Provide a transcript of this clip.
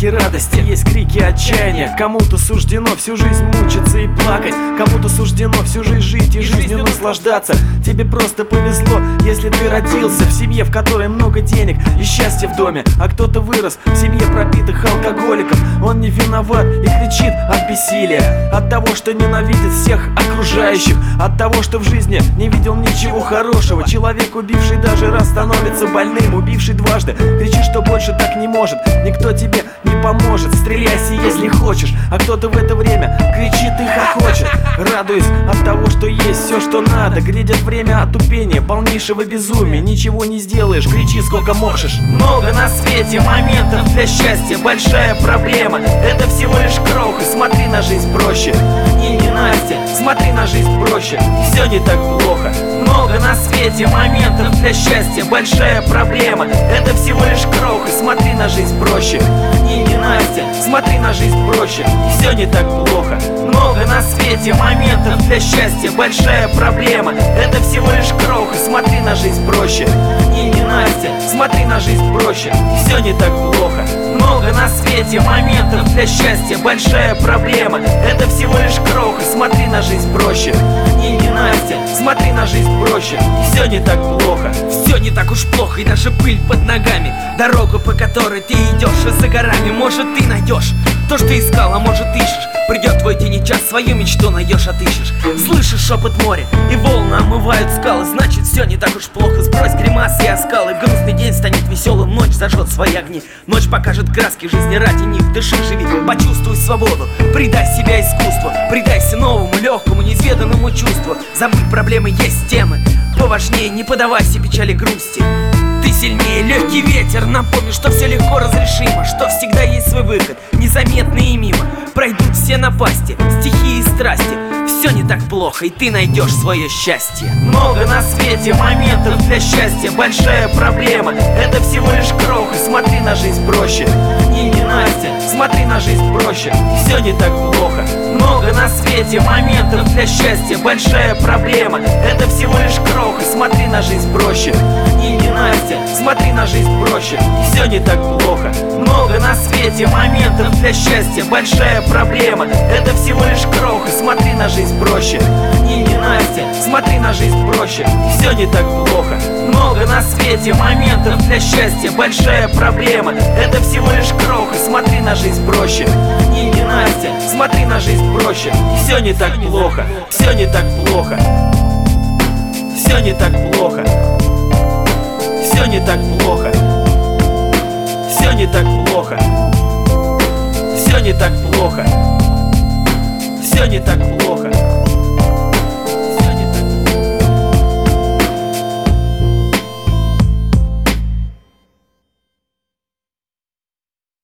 крики радости, есть крики отчаяния. Кому-то суждено всю жизнь мучиться и плакать, кому-то суждено всю жизнь жить и жизнью наслаждаться. Тебе просто повезло, если ты родился в семье, в которой много денег и счастья в доме. А кто-то вырос в семье пропитых алкоголиков. Он не виноват и кричит от бессилия, от того, что ненавидит всех окружающих, от того, что в жизни не видел ничего хорошего. Человек, убивший даже раз, становится больным. Убивший дважды кричит, что больше так не может. Никто тебе не поможет, стреляйся, если хочешь. А кто-то в это время кричит и хохочет, радуясь от того, что есть все, что надо. Грядет время отупения, полнейшего безумия. Ничего не сделаешь, кричи сколько можешь. Много на свете моментов для счастья, большая проблема — это всего лишь крохи. Смотри на жизнь проще, не Настя, смотри на жизнь проще, все не так плохо. Много на свете моментов для счастья, большая проблема — это всего лишь крохи. Смотри на жизнь проще, не Настя, смотри на жизнь проще, все не так плохо. Много на свете моментов для счастья, большая проблема — это всего лишь крохи. Смотри на жизнь проще, не Настя, смотри на жизнь проще, все не так плохо. Много на свете моментов для счастья, большая проблема — это всего лишь крохи. Смотри на жизнь проще, не Настя, смотри на жизнь проще, все не так плохо. Все не так уж плохо, и даже пыль под ногами, дорогу, по которой ты идешь, и за горами. Может, ты найдешь то, что искал, а может, ищешь. Придет твой день и час, свою мечту найдешь, отыщешь. Слышишь шепот моря, и волны омывают скалы. Значит, все не так уж плохо, сбрось гримасы и оскалы. Грустный день станет веселым, ночь зажжет свои огни. Ночь покажет краски жизни, ради них дыши, живи. Почувствуй свободу, предай себя искусству, предайся новому, легкому, неизведанному чувству. Забудь проблемы, есть темы поважнее, не поддавайся печали, грусти. Ты сильнее, легкий ветер, напомни, что все легко разрешимо, что всегда есть свой выход, незаметный и мимо. Пройдут все напасти, стихии и страсти, все не так плохо, и ты найдешь свое счастье. Много на свете моментов для счастья, большая проблема — это всего лишь крохи. Смотри на жизнь проще, не Настя, смотри на жизнь проще, все не так плохо. Много на свете моментов для счастья, большая проблема — это всего лишь крохи. Смотри на жизнь проще, не Настя, смотри на жизнь проще, все не так плохо. Много на свете моментов для счастья, большая проблема — это всего лишь крохи. Смотри на жизнь проще, не Настя, смотри на жизнь проще, все не так плохо. Много на свете моментов для счастья, большая проблема — это всего лишь крохи. Смотри на жизнь проще, не Настя, смотри на жизнь проще, все не так плохо, все не так плохо, все не так плохо, все не так плохо, все не так плохо, все не так плохо, все не так плохо.